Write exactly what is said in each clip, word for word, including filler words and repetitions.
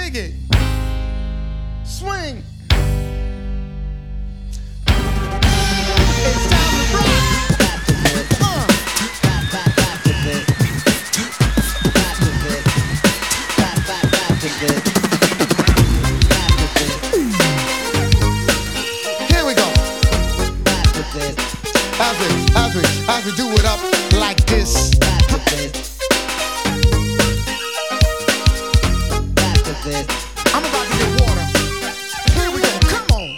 Dig it. Swing. It's time to rock. Uh. Here we go. As we, as we, as we do it up like this. I'm about to get water. Here we go, come on.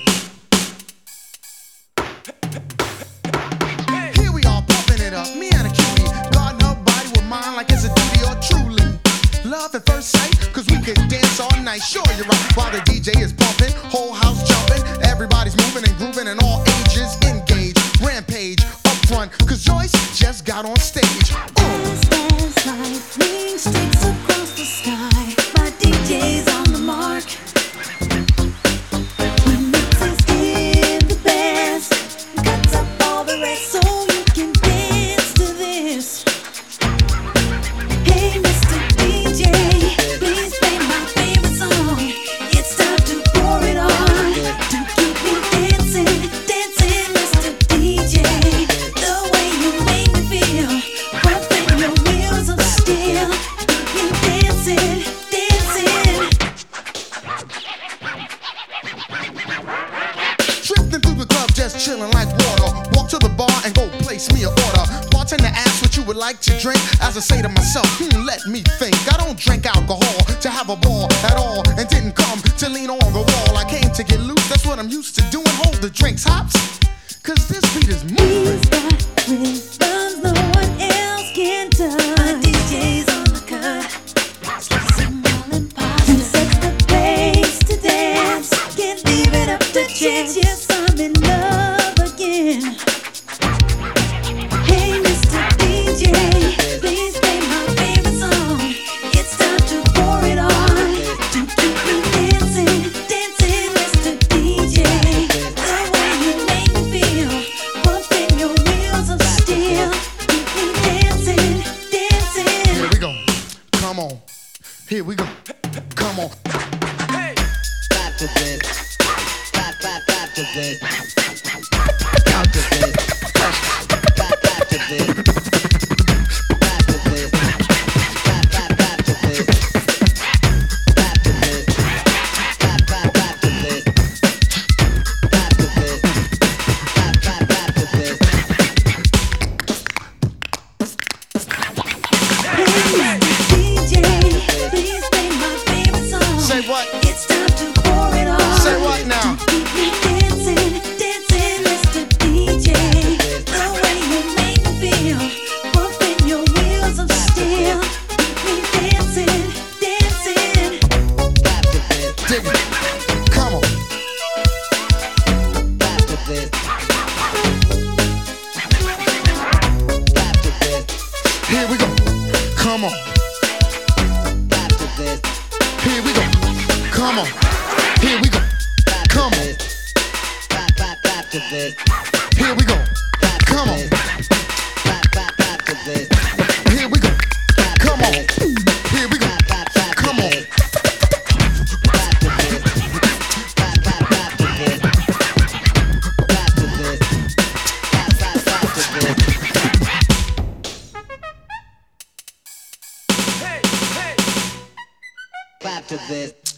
Here we are, pumping it up, me and a cutie. Guarding her body with mine like it's a duty or truly. Love at first sight, cause we could dance all night. Sure, you're right, while the D J is pumping, whole house jumping. Everybody's moving and grooving and all ages engage. Rampage, up front, cause Joyce just got on stage. Fast as lightning streaks across the sky. My D J's on the mark. Remixes in the best. Cuts up all the rest so you can dance to this. Hey, Mister D J, please play my favorite song. It's time to pour it on. To keep me dancing, dancing, Mister D J. The way you make me feel, pumping your wheels of steel. Keep me dancing, dancing. Drifting through the club, just chilling like water. Walk to the bar and go place me an order. Bartender asks what you would like to drink. As I say to myself, hmm, let me think. I don't drink alcohol to have a ball at all, and didn't come to lean on the wall. I came to get loose, that's what I'm used to doing. Hold the drinks, hops, cause this beat is moving. He's got rhythms no one else can touch. My D J's on the cut. Smiling posture. And sets the pace to dance. Can't leave it up to chance. Yes, I'm in love again. Hey, Mister D J, please play my favorite song. It's time to pour it on. To keep me dancing, dancing, Mister D J. The way you make me feel, pumping your wheels of steel. Keep me dancing, dancing. Here we go, come on. Here we go, come on. Hey! Clap to this. Clap, clap, clap to this. Clap to this. Clap, clap to this. Clap to this. Clap, clap, clap to this. Clap to this. Clap, clap, clap to this. Clap to this. Clap, clap, clap to this. Hey, D J, please play my favorite song. Say what? It's time to pour it on. Say what now? Keep me dancing, dancing, Mister D J. The way you make me feel, pumping your wheels of steel. Keep me dancing, dancing. Clap to this. Dig it, come on. Clap to this. Clap to this. Here we go, come on. Clap to this. Here we go, come on. Here we go, come on. Clap, clap, clap to this. Here we go, come on. Clap, clap, clap to this. Here we go, come on. Here we go, come on. Clap to this. Clap, clap, clap to this. Clap to this. Clap, clap, clap to this. Hey, hey. Clap to this.